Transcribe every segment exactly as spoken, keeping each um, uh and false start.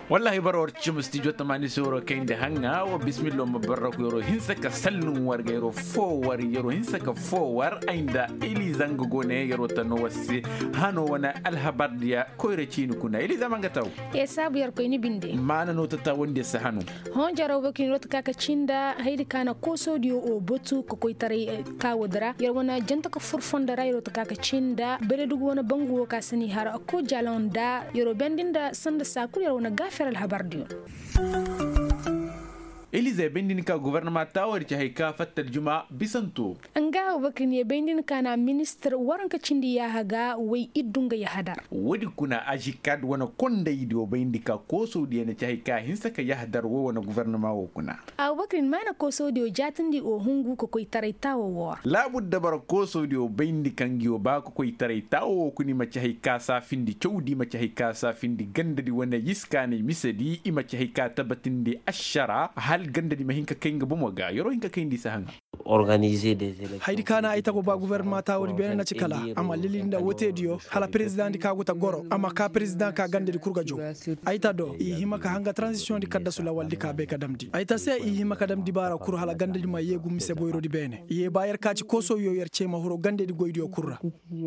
wallahi baror chim studio tamani soro kende hanga wa bismillah mabarak yoro hinsa ka sallun warga yoro fo war yoro hinsa ka fo war ainda ili zango gone yoro tano wasi hano wana alhabardia koyre chinu kuna ili zamanga taw e sabu yar ko ni binde mana no tata wonde sa hanu hon jaro bakin rot kaka cinda haydi kana ko sodio o botu ko koy tare ka wadara yar wana janta ko furfonda rayro to kaka cinda bele dugo wana bangu ka sani har ko jalonda yoro bendinda sanda sakuri yar wana gafar alhabardia Elize bendin ka gouvernement tawar ci hayka fatar juma bisanto anga bakin ye bendin kana minister waranka cindi ya haga wai idunga ya hadar wadi kuna ajikad wana konda idio bendika ko saudi na ci hayka hinsa ka ya hadar wo wana gouvernement wo kuna aw bakin mana ko saudi o jatindi o hungu ko koy taray tawo wo labud dabar ko saudi o bendika ngiyo ba ko koy taray tawo kuni ma ci hayka sa findi chawdi ma ci hayka sa findi gandadi wana yiskani misadi ima ci hayka tabatindi ashara ganda di mahinka kainga bumoga yoro hinka kaindi sahanga organiser des élections haydi kana ay tago ba gouvernement tawri be na cikala ama lilinda wotedio hala president ka guta goro ama ka president ka gande di kurga jo ayta do i hima ka hanga transition di kadda sula waldi ka be kadamdi ayta se i hima kadam di bara kur hala gande di ma yegu mise boyro di bene ye bayer ka ci koso yo yer cema horo gande di goydio kurra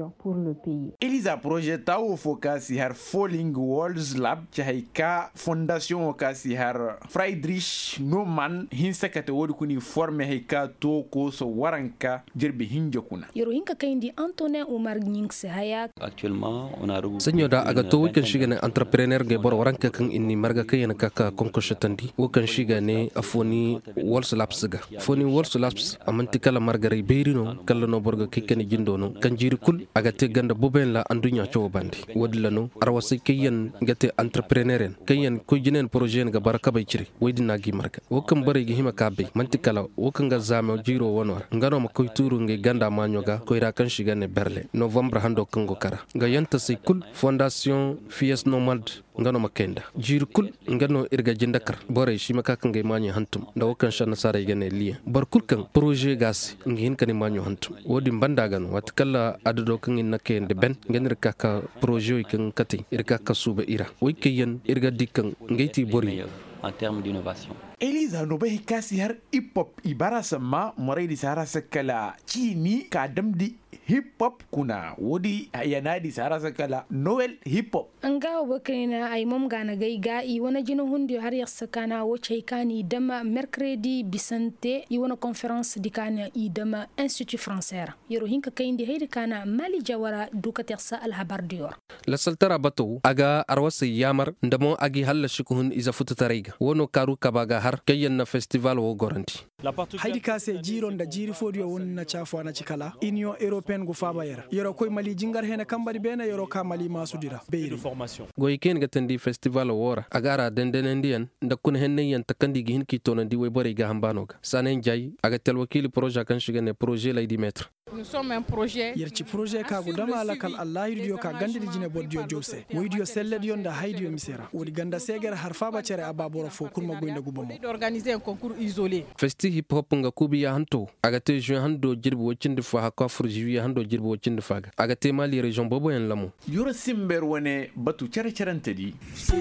Eliza projet tawo focus har falling walls lab ci hayka fondation ka si har Friedrich man hinsa kata wodi kuni forme hayka to ko so waranka jirbi hinjo kuna yoro hinka kaindi Antonin Omar Nyingse haya actuellement on a regroupé sanyo da aga to wikan shiga ne entrepreneur ge bor waranka kan inni marga kayen kaka konko tandi wakan shiga ne afoni walls labs ga foni walls labs amanti kala margare beirino kala no borga kikani jindo no kan jiri kul aga te ganda boben la andunya cho bandi wadlano arwasi kayen gate entrepreneur kayen ko jinen projet ga baraka bay ciri wedina gi marga wokan bare gi hima kabe mantikala wokan ga zame jiro wonor ngano ma koy turu nge ganda manyoga koy ra kan shiga ne berle novembre hando kango kara ga yanta say kul fondation fies nomad ngano ma kenda jir kul ngano irga jindakar bore shi maka kan ga manyo hantum da wokan shan sare gane liya bar kul kan projet gas ngin kan manyo hantum wodi banda gan wat kala adado kan in nake de ben ngenir kaka projet kan kati irga ka suba ira way kayen irga dikkan ngayti bori en termes d'innovation. Eliza no bai kasi har hip hop ibara sama morai di sara sakala chini kadam di hip hop kuna wodi yana di sara sakala noel hip hop anga wakina ay mom gana gay ga i wana jino hundi har yaksakana wo chaykani dama mercredi bisante i wana conference di kana i dama institut français yoro hinka kayndi haydi kana mali jawara duka tersa al habar dior la saltara bato aga arwasi yamar ndamo agi halla shukuhun iza fututarayga wono karu kabaga har kayen na festival wo goranti haydi kase jiron da jiri fodio won na chafo na cikala union européenne go faba yera yoro koy mali jingar hena kambari bena yoro ka mali masudira beiri goy ken gatandi festival wora agara dendenendian nda kun henne yan takandi gi hin ki tonandi way bari ga hambanoga sanen jay aga tel wakili projet kan shigane projet lay di mettre nous sommes un projet yerci projet ka go dama lakal allah yidio ka gandiri jine boddio jose woydio selled yonda haydio misera wodi ganda seger har faba cere ababoro fo kurma goynda gubomo d'organiser un concours isolé festi hip hop nga kubi ya hanto aga te juin hando jirbo wocinde fa hakwa furji ya hando jirbo wocinde faga aga te mali region bobo en lamu yoro simber wone batu cere cerantedi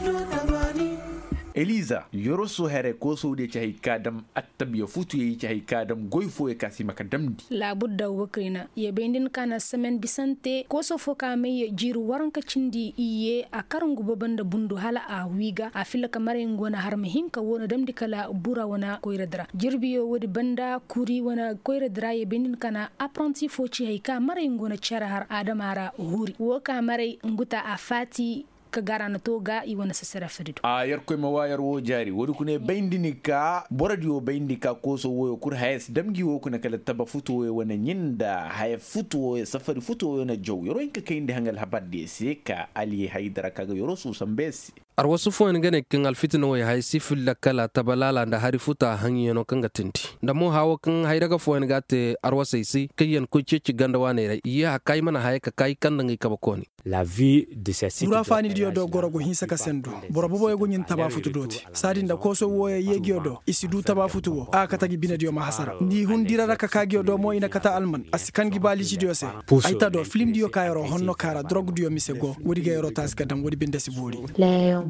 Eliza yoro so here ko so de chay kadam attabiya futu yi chay kadam goyfo e kasi makadamdi la budda wakrina ye bendin kana semen bisante ko so foka me jiru waranka cindi iye a karangu babanda bundu hala a wiga a fila kamare ngona har mahinka wona damdi kala bura wana koyredra jirbiyo wodi banda kuri wana koyredra ye bendin kana apprenti foci hay ka mare ngona chara har adamara huri wo ka mare nguta a fati ka garana toga i wana sasara fadido a yar koy ma wayar wo jari wodi kune bayndini ka boradi wo bayndi ka ko so wo kur hayes damgi wo kuna kala taba futu wo wana nyinda hay futu wo safari futu wo na jow yoro inka kayndi hangal habadde se ka ali haydara kaga yoro su sambesi arwasu fo en gane kin alfitina way hay sifil la kala tabalala nda hari futa hanyi no kanga tinti nda mo hawo kan haydaga fo en gate arwasa isi kayen ko ceci ganda wane ya kai mana hay ka kai kan ngi kabakoni la vie de ces sites dura fani dio do gorogo hinsa ka sendo borobo boy go nyin taba futu doti sadi nda koso woye yegio do isi du taba futu wo aka tagi bina dio ma hasara ndi hundira raka kagio do mo ina kata alman asikan gi bali ci dio se aita do film dio kayro honno kara drog dio misego wodi ga yoro tas kadam wodi binde si bori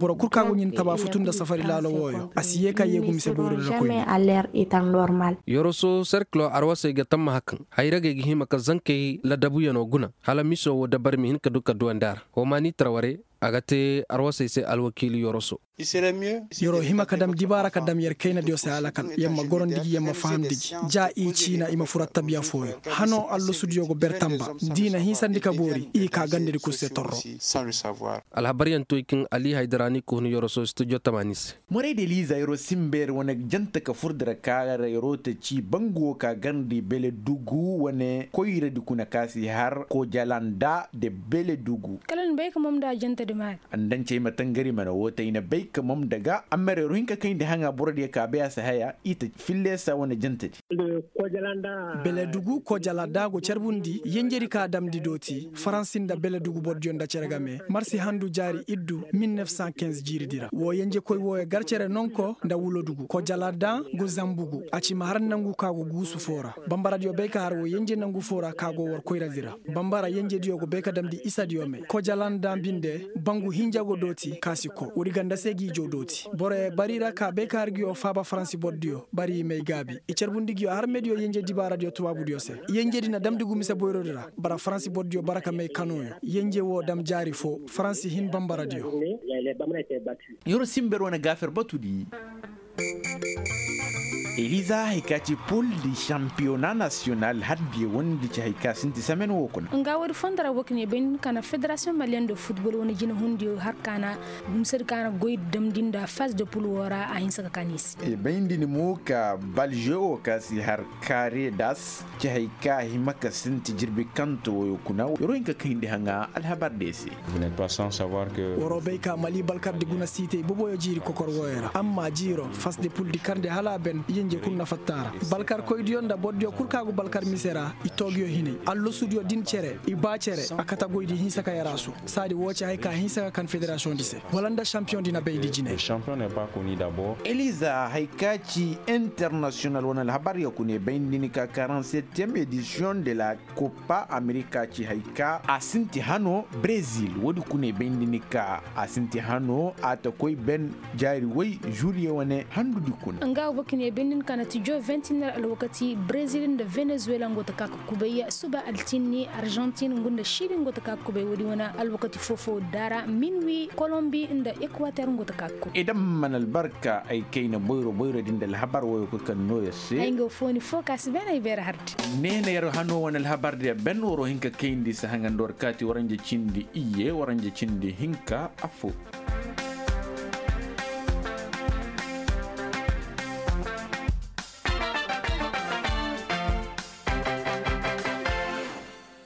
boro kurka go nyin taba futunda safari lalo woyo asiye ka yegu mise boro da koy à l'air étant normal yoroso cercle arwase ga tamma hakan hayrage gi hima ka zanke la dabu yano guna hala miso wo dabar mi hin ka duka duandar o mani traware agate arwase se alwakili yoroso yoro hima kadam dibara kadam yer kayna dio sa alakan yemma gorondigi yemma famdigi ja i china ima furatta biya foyo hano allo studio go bertamba dina hisandi ka bori i ka gande ku se torro al habariyan to ikin ali haydarani ko yoroso studio tamanis more de liza yoro simber wona janta ka furdara ka yoro ta ci bango ka gandi bele dugu wone koyre di kuna kasi har ko jalanda de bele dugu kalan bay ko mom da janta de ma andan ce matangari mana wota ina bay ka mom daga amare ruhinka kai da hanga burodi ka biya sa haya ita fille sa wona janta ko jalanda bele dugu ko jalanda go cerbundi yenjeri ka damdi doti francinda bele dugu bodjon da cergame marsi handu jari iddu mille neuf cent quinze jiri dira wo yenje koy wo garcere nonko nda wulo dugu ko jalada go zambugu aci mahar nangu ka go gusu fora bambara dio be ka har wo yenje nangu fora ka go wor koyra dira bambara yenje dio go be ka damdi isa dio me ko jalanda binde bangu hinja go doti kasiko wuri ganda segi jo doti bore barira ka be ka argio faba franci boddio bari me gabi e cerbundi gio har medio yenje dibara dio tuwabu dio se yenje dina damdi gumi se boyrodira bara franci boddio baraka me kanoyo yenje wo dam jari fo franci hin bambara dio yoro simber wona gafer batudi Eliza hikati pool di championnat national hadbi wondi ci hika sinti samen wokon nga wori fondara wokne ben kana fédération malienne de football woni jina hundi har kana bum ser kana goy dam dinda phase de pool wora a hinsa kanis e bendi ni mo ka baljo ka si har kare das ci hika himaka sinti jirbi kanto yokuna yorinka kindi hanga alhabar desi vous n'êtes pas sans savoir que worobe ka mali balkar de guna cité bobo yo jiri kokor woyera amma jiro phase de pool di karde hala ben yenje kunna fattara balkar koy dionda boddio kurkago balkar misera itogyo hine allo studio din cere i ba cere akata goydi hinsa ka yarasu sadi wocha hay ka hinsa kan fédération dise walanda champion dina be dijine le champion n'est pas connu d'abord Eliza haikachi international wana habari yakune bindini ka quarante-septième édition de la Copa America chi haika asinti hano Brazil wodi kune bindini ka asinti hano ata koy ben jari way julie wane handu dikun nga wokne ben kana tijo vingt-et-un alwakati Brazil da Venezuela ngota ka kubeya suba altini Argentine ngunda Chile ngota ka kubey wodi wana alwakati fofo dara minwi Colombie inda Equateur ngota ka ku idan man albarka ay kayna boyro boyro dinda alhabar wayo ko kan no yasse ay ngo foni focus ben ay ber hart nene yaro hano wana alhabar de ben woro hinka kayndi sa hangandor kati waranje cindi iye waranje cindi hinka afo